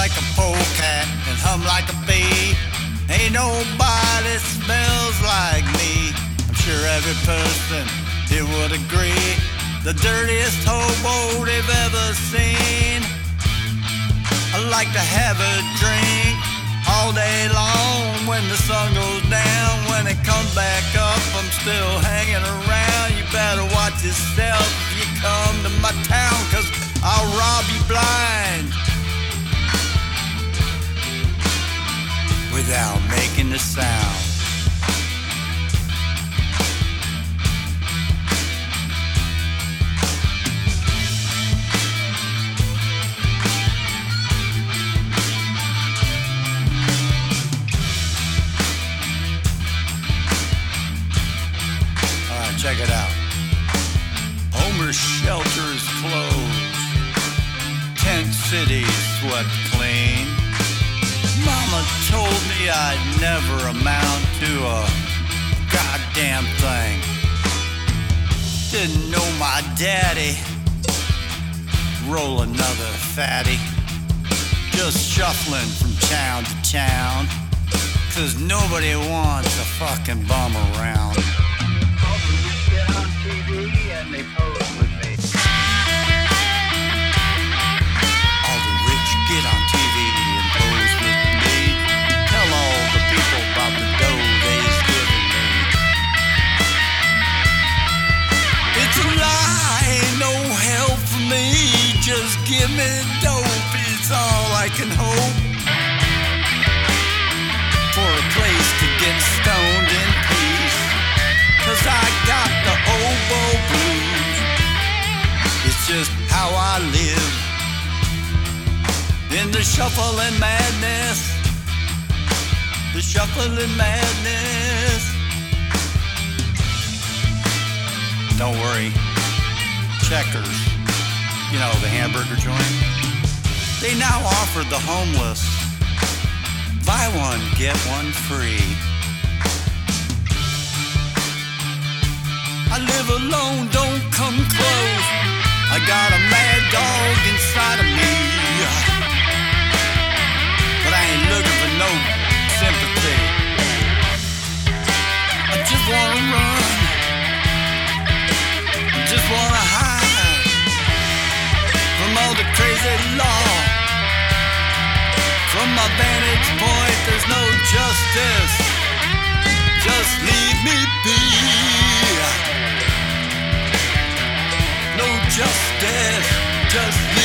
like a polecat and hum like a bee. Ain't nobody smells like me. I'm sure every person here would agree. The dirtiest hobo they've ever seen. I like to have a drink all day long. When the sun goes down, when it comes back up, I'm still hanging around. You better watch yourself if you come to my town, 'cause I'll rob you blind without making a sound. Check it out. Homer's shelter is closed. Tent City swept clean. Mama told me I'd never amount to a goddamn thing. Didn't know my daddy. Roll another fatty. Just shuffling from town to town, 'cause nobody wants a fucking bum around. And they pose with me. All the rich get on TV and pose with me. Tell all the people about the dough they's giving me. It's a lie, ain't no help for me. Just give me dope, it's all I can hope. For a place to get stoned in peace, 'cause I got the hobo blues. It's just how I live in the shuffling madness. The shuffling madness. Don't worry, Checkers, you know, the hamburger joint, they now offer the homeless buy one, get one free. I live alone, don't come close. I got a mad dog inside of me, but I ain't looking for no sympathy. I just wanna run, I just wanna hide from all the crazy law. From my vantage point, there's no justice. Just leave me be. No justice, just